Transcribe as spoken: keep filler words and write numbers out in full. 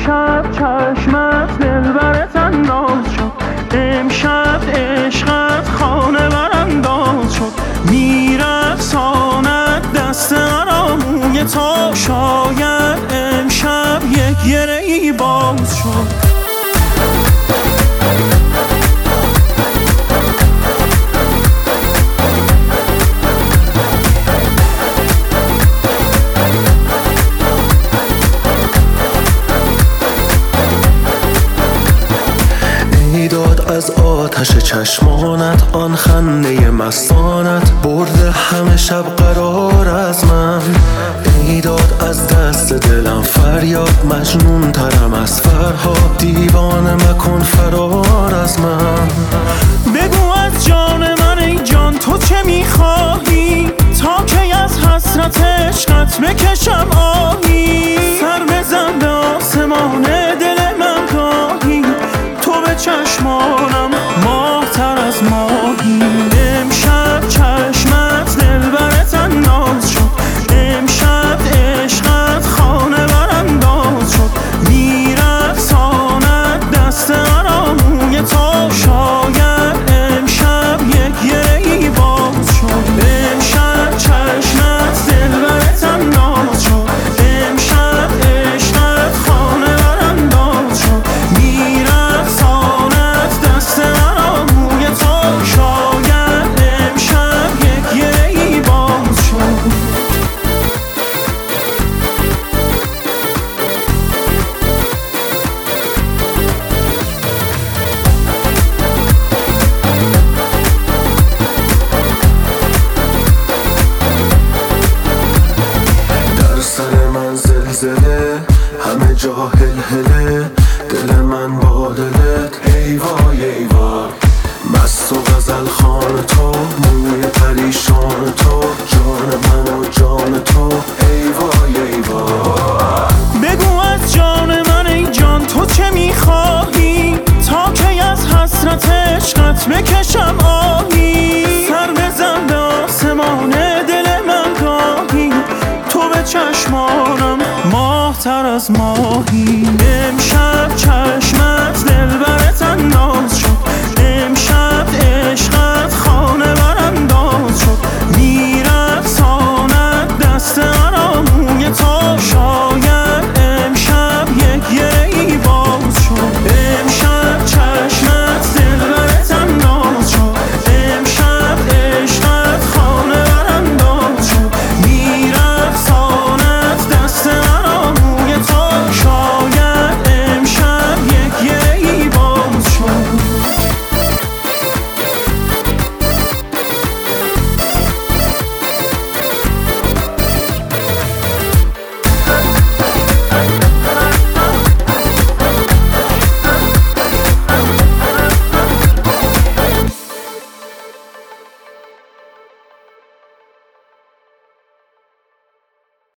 امشب چشمت دلبرت انداز شد، امشب عشقت خانه برانداز شد، میرقصاند دست مرا موی تو، شاید امشب یک گره‌ای باز شد. داد از آتش چشمانت، آن خنده مستانت برده همه شب قرار از من. ای داد از دست دلم فریاد، مجنون ترم از فرهاد، دیوانه مکن فرار از من. بگو از جان من ای جان تو چه میخواهی، تا کی از حسرت عشقت بکشم آهی. سر بزن به آسمان دل من گاهی، تو به چشمانم ماه تر از ماهی. امشب چشمت دلبرت انداز شد، امشب عشقت خانه برانداز شد، میرقصاند دست مرا موی تو، شاید امشب یک گره‌ای باز شد. امشب چشمت دلبرت انداز شد، امشب عشقت خانه برانداز شد، میرقصاند دست مرا موی تو، شاید امشب یک گره‌ای باز شد. در سر من زلزله، همه جا هلهله، دل من با دلت ای وای ای وای. مست و غزل خوان تو، موی پریشان تو، جان من و جان تو ای وای ای وای. بگو از جان من ای جان تو چه میخواهی، تا کی از حسرت عشقت بکشم آهی. سر بزن به آسمان دل من گاهی، تو به چشمانم ماه تر از ماهی. امشب